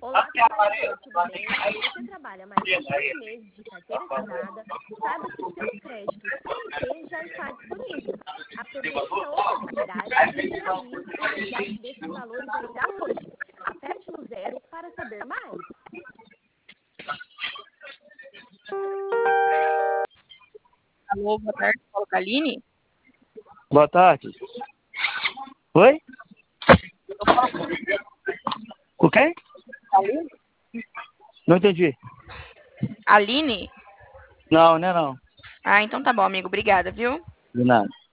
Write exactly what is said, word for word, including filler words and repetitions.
Olá, trabalhador, tudo bem? Você trabalha mais de dois meses de carteira assinada? Saiba que o seu crédito C L T já está disponível. Aproveite essa oportunidade e realize o resgate desses valores ainda hoje. Aperte no zero para saber mais. Alô, boa tarde, Paulo Caline. Boa tarde. Oi? O quê? Aline? Não entendi. Aline? Não, não é não. Ah, então tá bom, amigo. Obrigada, viu? De nada.